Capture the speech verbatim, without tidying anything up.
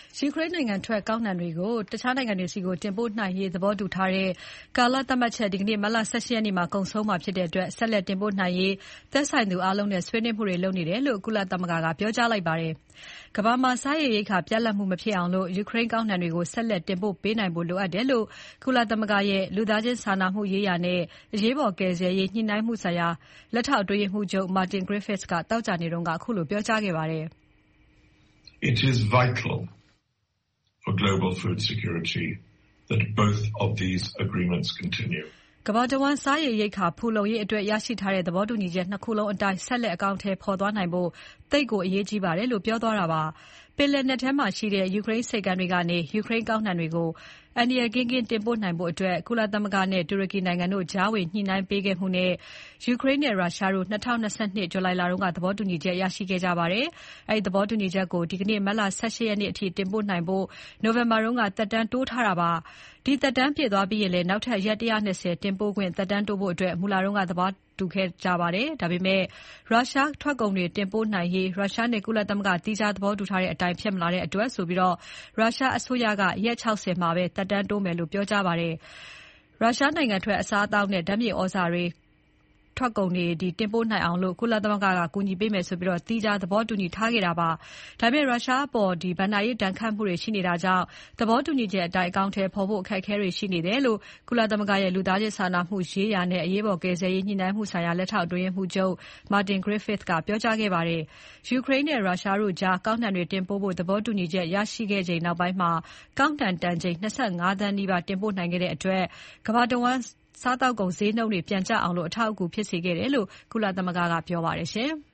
ယူကရိန်းနိုင်ငံထွက်ကောက်နှံတွေကိုတခြားနိုင်ငံတွေဆီတင်ပို့နိုင်ရေးသဘောတူထားတဲ့ကာလသတ်မှတ်ချက်ဒီနေ့မတ်လ ၁၈ ရက်နေ့မှာကုန်ဆုံးမှာဖြစ်တဲ့အတွက်ဆက်လက်တင်ပို့နိုင်ရေးသက်ဆိုင်သူအားလုံးနဲ့ဆွေးနွေးမှုတွေလုပ်နေတယ်လို့ကုလသမဂ္ဂကပြောကြားလိုက်ပါတယ်။ကမ္ဘာမှာစားရေရိက္ခာပြတ်လတ်မှုမဖြစ်အောင်ယူကရိန်းကောက်နှံတွေကိုဆက်လက်တင်ပို့ပေးနိုင်ဖို့လိုအပ်တယ်လို့ကုလသမဂ္ဂရဲ့လူသားချင်းစာနာမှုရေးရာနဲ့အရေးပေါ်ကယ်ဆယ်ရေးညှိနှိုင်းမှုဆိုင်ရာလက်ထောက်အတွင်းရေးမှူးချုပ် Martin Griffiths ကသောကြာနေ့ကခုလိုပြောကြားခဲ့ပါတယ်။ It is vital for global food security that both of these agreements continue. ကမ္ဘာတဝန်းစားရေရိက္ခာဖူလုံရေးအတွက်ရရှိထားတဲ့သဘောတူညီချက်နှစ်ခုလုံးအတိုင်းဆက်လက်အကောင်အထည်ဖော်သွားနိုင်ဖို့သိပ်ကိုအရေးကြီးပါတယ်လို့ပြောသွားတာပါ။ပင်လယ်နက်ထဲမှာရှိတဲ့ယူကရိန်းဆိပ်ကမ်းတွေကနေယူကရိန်းကောက်နှံတွေကိုအန္တရာယ်ကင်းကင်းတင်ပို့နိုင်ဖို့အတွက်ကုလသမဂ္ဂနဲ့တူရကီနိုင်ငံတို့ကြားဝင်ညှိနှိုင်းပေးခဲ့မှုနဲ့ယူကရိန်းနဲ့ရုရှားတို့၂၀၂၂ ဇူလိုင်လတုန်းကသဘောတူညီချက်ရရှိခဲ့ကြပါတယ်။အဲဒီသဘောတူညီချက်ကိုဒီကနေ့မတ်လ ၁၈ ရက်နေ့အထိတင်ပို့နိုင်ဖို့နိုဝင်ဘာတုန်းကသက်တမ်းတိုးထားတာပါ။ဒီသက်တမ်းပြည့်သွားပြီးရင်လည်းနောက်ထပ်ရက်၁၂၀တင်ပို့ခွင့်သက်တမ်းတိုးဖို့မူလတုန်းကသဘောတူခဲ့ကြပါတယ်။ဒါပေမဲ့ရုရှားထွက်ကုန်တွေတင်ပို့နိုင်ရေးရုရှားနဲ့ကုလသမဂ္ဂသီးခြားသဘောတူထားတဲ့အတိုင်းဖြစ်မလာတဲ့အတွက်ဆိုပြီးရုရှားအစိုးရကရက်၆၀မှာပဲသက်တမ်းတိုးမယ်လို့ပြောကြားပါတယ်။ရုရှားနိုင်ငံထွက်အစားအသောက်နဲ့ဓါတ်မြေဩဇာတွေထွက်ကုန်တွေတင်ပို့နိုင်အောင်ကုလသမဂ္ဂကကူညီပေးမယ်ဆိုပြီးသီးခြားသဘောတူညီထားခဲ့တာပါ။ဒါပေမဲ့ရုရှားအပေါ်ဘဏ္ဍာရေးဒဏ်ခတ်မှုတွေရှိနေတာကြောင့်သဘောတူညီချက်အတိုင်းအကောင်အထည်ဖော်ဖို့အခက်အခဲတွေရှိနေတယ်လို့ကုလသမဂ္ဂရဲ့လူသားချင်းစာနာမှုရေးရာနဲ့အရေးပေါ်ကယ်ဆယ်ရေးညှိနှိုင်းမှုဆိုင်ရာလက်ထောက်အတွင်းရေးမှူးချုပ် Martin Griffiths ကပြောကြားခဲ့ပါတယ်။ယူကရိန်းနဲ့ရုရှားတို့ကြားကောက်နှံတွေတင်ပို့ဖို့သဘောတူညီချက်ရရှိခဲ့ချိန်နောက်ပိုင်းမှာကောက်နှံတန်ချိန်၂၅သန်းနီးပါးတင်ပို့နိုင်ခဲ့တဲ့အတွက်ကမ္ဘာတဝန်းစားသောက်ကုန်ဈေးနှုန်းတွေပြန်ကျအောင်အထောက်အကူဖြစ်စေခဲ့တယ်လို့ကုလသမဂ္ဂကပြောပါတယ်ရှင်။